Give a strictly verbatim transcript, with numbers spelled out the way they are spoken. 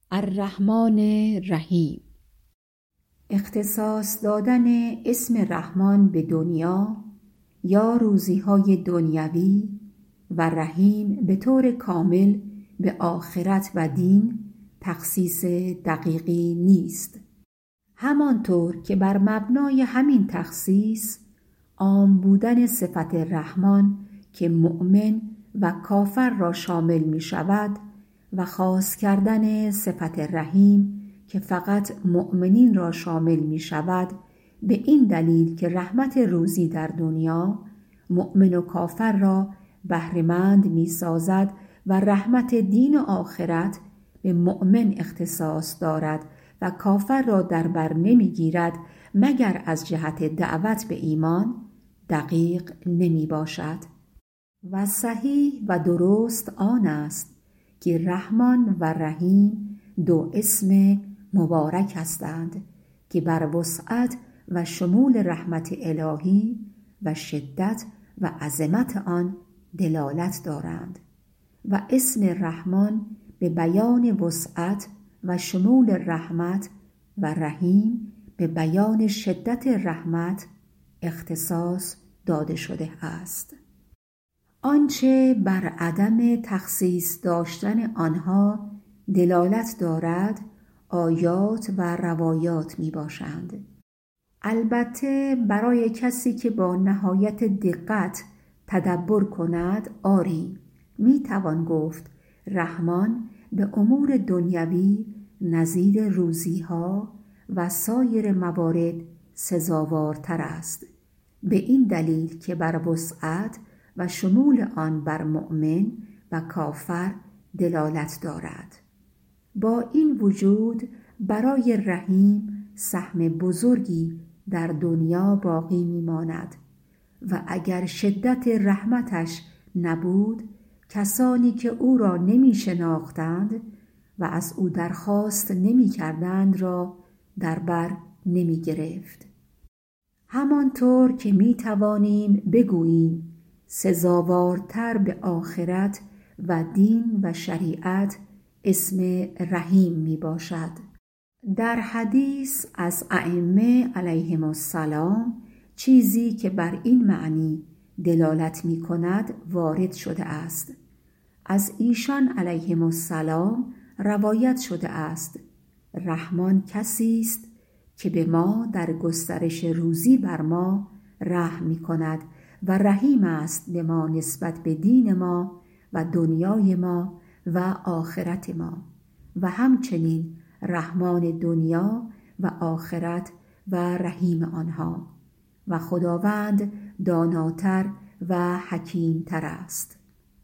الرحمن رحیم. اختصاص دادن اسم رحمان به دنیا یا روزیهای دنیوی و رحیم به طور کامل به آخرت و دین تخصیص دقیقی نیست. همانطور که بر مبنای همین تخصیص عام بودن صفت رحمان که مؤمن و کافر را شامل می شود و خاص کردن صفت رحیم که فقط مؤمنین را شامل می شود به این دلیل که رحمت روزی در دنیا مؤمن و کافر را بهره‌مند می سازد و رحمت دین و آخرت به مؤمن اختصاص دارد و کافر را در بر نمی گیرد مگر از جهت دعوت به ایمان دقیق نمی باشد. و صحیح و درست آن است که رحمان و رحیم دو اسم مبارک هستند که بر وسعت و شمول رحمت الهی و شدت و عظمت آن دلالت دارند و اسم رحمان به بیان وسعت و شمول رحمت و رحیم به بیان شدت رحمت اختصاص داده شده است. آنچه بر عدم تخصیص داشتن آنها دلالت دارد آیات و روایات می باشند. البته برای کسی که با نهایت دقت تدبر کند آری می توان گفت رحمان به امور دنیوی نظیر روزیها و سایر موارد سزاوارتر است، به این دلیل که بر وسعت و شمول آن بر مؤمن و کافر دلالت دارد. با این وجود برای رحیم سهم بزرگی در دنیا باقی میماند و اگر شدت رحمتش نبود کسانی که او را نمی شناختند و از او درخواست نمی کردند را در بر نمی گرفت. همانطور که می توانیم بگوییم سزاوارتر به آخرت و دین و شریعت اسم رحیم می باشد. در حدیث از ائمه علیهم السلام چیزی که بر این معنی دلالت می کند وارد شده است. از ایشان علیهم السلام روایت شده است رحمان کسی است که به ما در گسترش روزی بر ما رحم می کند و رحیم است به ما نسبت به دین ما و دنیای ما و آخرت ما و همچنین رحمان دنیا و آخرت و رحیم آنها و خداوند داناتر و حکیمتر است.